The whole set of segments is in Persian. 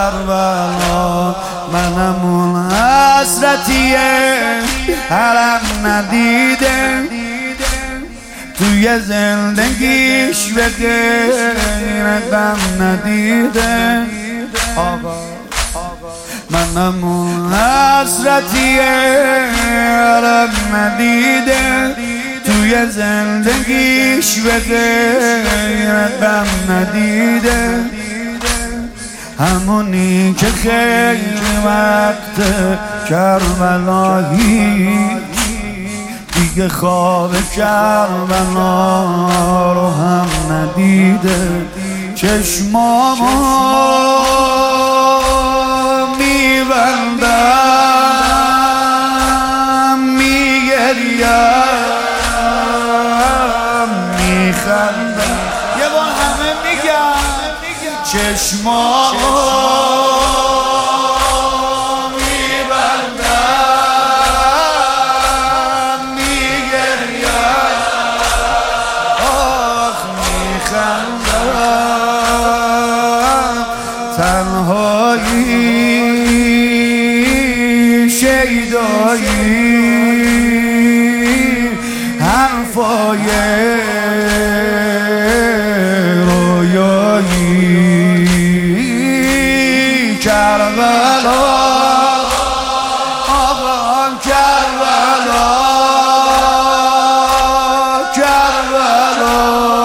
کربلا منم اون حسرتیه حرم ندیده توی زندگیش به غیر غم ندیده منم اون حسرتیه حرم ندیده توی زندگیش به غیر غم ندیده همونی که خیلی وقت کربلایی دیگه خواب کربلا رو هم ندیده چشمامو میبندم میگریم میخندم یه بار همه میگم چشمامو تنهایی شیدایی حرفای رویایی کربلا آقا کربلا کربلا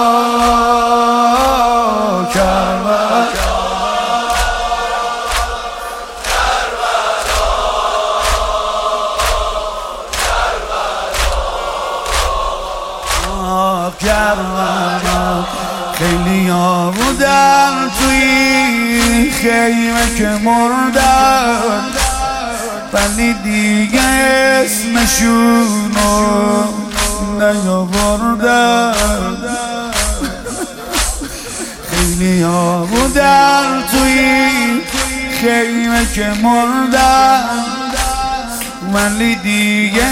کربلا کربلا خیلی ها بودن توی خیمه که مردن ولی دیگه اسمشونو نیاوردن خیلی ها بودن توی خیمه که مردن ولی دیگه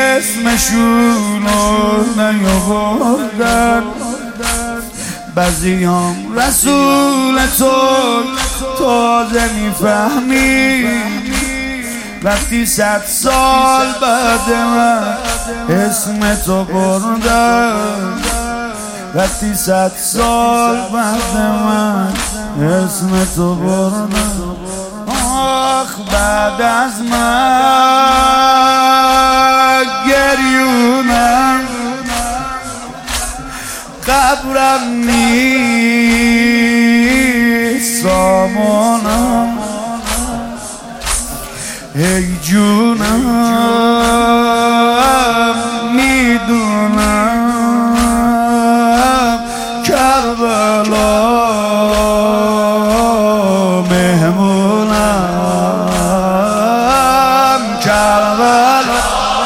اسمشونو نیاوردن بعضیام رسول تو تازه میفهمی وقتی 100 سال بعد من اسم تو بردن وقتی 100 سال بعد من اسم تو بردن آخ بعد از من گریونم قبرم نیست سامانم ای جونم میدونم کربلا مهمونم کربلا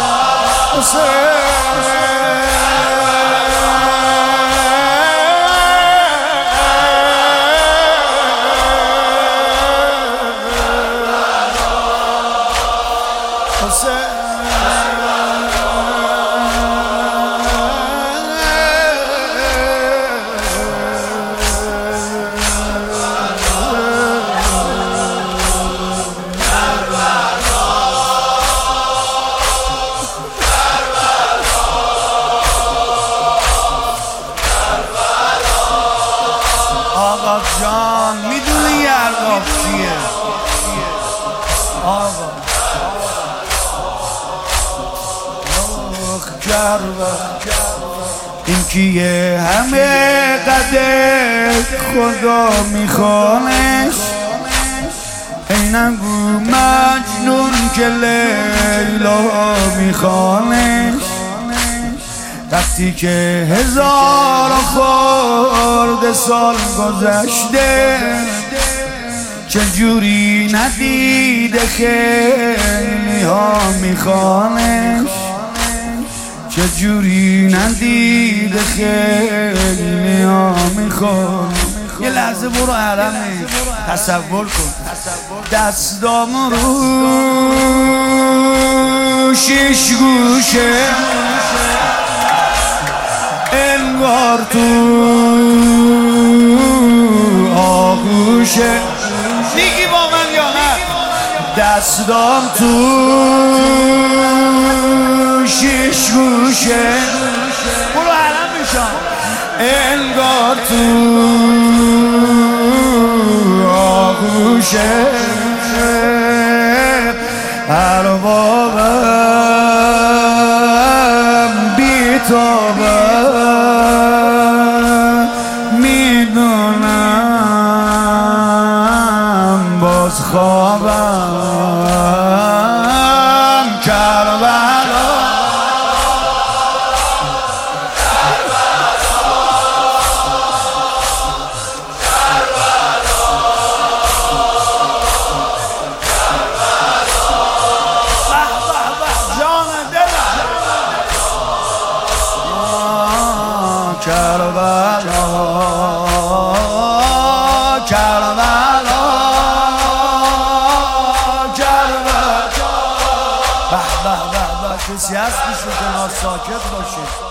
آقا جان میدونی ارباب چیه آقا این کیه همه قدر خدا میخوانش ای نگو مجنون که لیلا میخوانش وقتی که 1000 خورده سال گذشته چجوری ندیده خیلی ها میخوانش چجوری ندیده خیلی ها میخوانش یه لحظه برو حرمه تصور کن دستام رو 6 گوشه انگار تو آغوشه میگی با من دستام تو شیش گوشه برو حرم میشم انگار تو آغوشه اربابم بیتابم میدونم باز خوابم کربلا کربلا کربلا کربلا به به به به کسی هست که کنار ساکت باشه.